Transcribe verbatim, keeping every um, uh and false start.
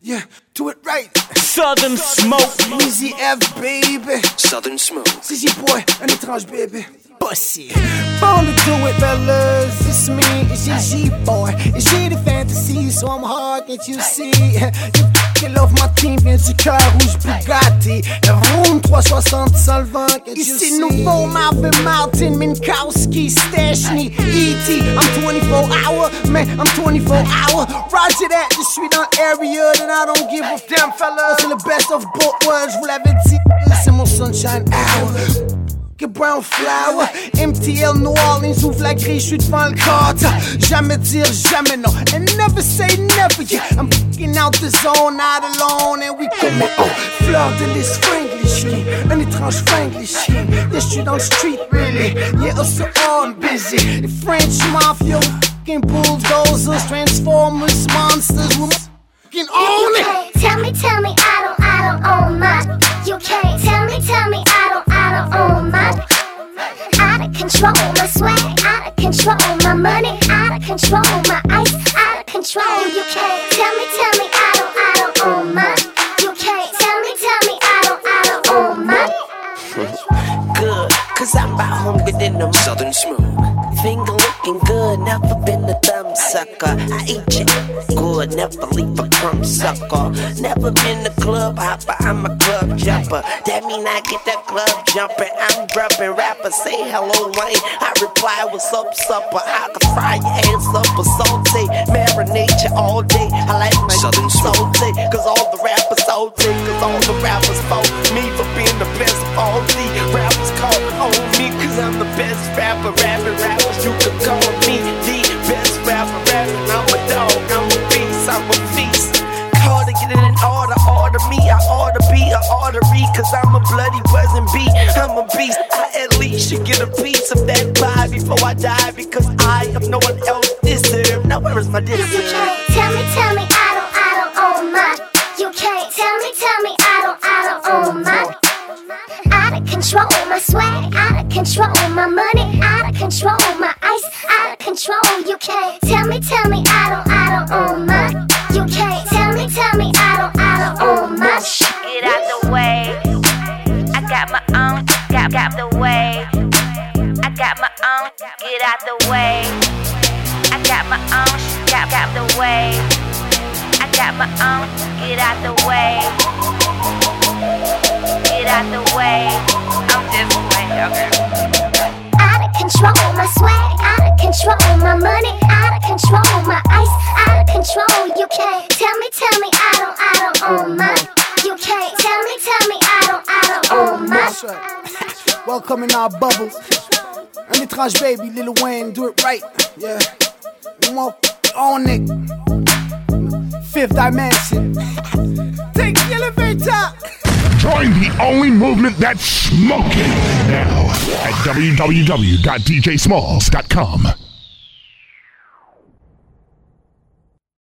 Yeah, do it right. Southern Smoke. Easy F, baby. Southern Smoke. Zizi Boy, un étrange baby. Bossy. Born to do it, fellas. It's me, it's Zizi Boy. Et j'ai des fantasies, so I'm hard, can't you see? You love my team, vient du cœur rouge Bugatti. Le Vroom trois cent soixante sans le vent, can't you see? Ici nouveau Marvin Martin, Minkowski, Stashny, E T. I'm twenty-four hour, man, I'm twenty-four hour. Roger that, je suis dans l'area, and I don't give a damn, fellas. C'est le best of both worlds, je vous l'avais dit. C'est mon sunshine hour. Brown flower, M T L New Orleans, ouvre la grille, j'suis devant le cadre. Jamais dire jamais non, and never say never, yeah. I'm fucking out the zone, not alone, and we come on. Fleur de lys, Franglish, un étrange Franglish, yeah, j'suis dans le street, really, yeah, also all busy. The French mafia, fucking bulldozers, transformers, monsters, we fucking own it. Tell me, tell me, I don't, I don't own mine. You can't tell me, tell me, I don't, I don't own mine. Out of control, my swag, out of control, my money, out of control, my ice, out of control. You can't tell me, tell me, I don't, I don't own mine. You can't tell me, tell me, I don't, I don't own mine. Good, cause I'm about hungry than them. Southern Smoke. Finger looking good, never been a thumb sucker. I eat you good, never leave a crumb sucker. Never been a club hopper, I'm a club jumper. That mean I get that club jumping. I'm grubbing rappers, say hello Wayne. I reply, what's up supper? I can fry your ass up or saute, marinate you all day. I like my Southern saute, cause all the rappers saute, cause all the rappers fault me for being the best of all the rappers calling on me, cause I'm the best rapper, rapping rappers. You could call me the best rapper, rapping. I'm a dog, I'm a beast, I'm a feast. Call to get it in order, order me. I ought to be an artery, cause I'm a bloody wasn't beat. I'm a beast. I at least should get a piece of that pie before I die, because I have no one else deserve. Now where is my deserve? You can't tell me, tell me, I don't, I don't own mine. You can't tell me, tell me, I don't, I don't own mine. Out of control, my swag, out of control, my money, out of control, my ice, out of control. You can't tell me, tell me, I don't, I don't own mine. You can't tell me, tell me, I don't, I don't own mine. Get out the way. I got my own. Got got the way. I got my own. Get out the way. I got my own. Got got the way. I got my own. Get out the way. Get out the way. I'm just playing, okay. Out of control, my swag, out of control, my money, out of control, my ice, out of control. You can't tell me, tell me, I don't, I don't own mine. You can't tell me, tell me, I don't, I don't own mine. Welcome in our bubble. Un étrange baby, Lil Wayne, do it right. Yeah. Come on it. Fifth dimension. Take the elevator. Join the only movement that's smoking now at w w w dot d j smalls dot com.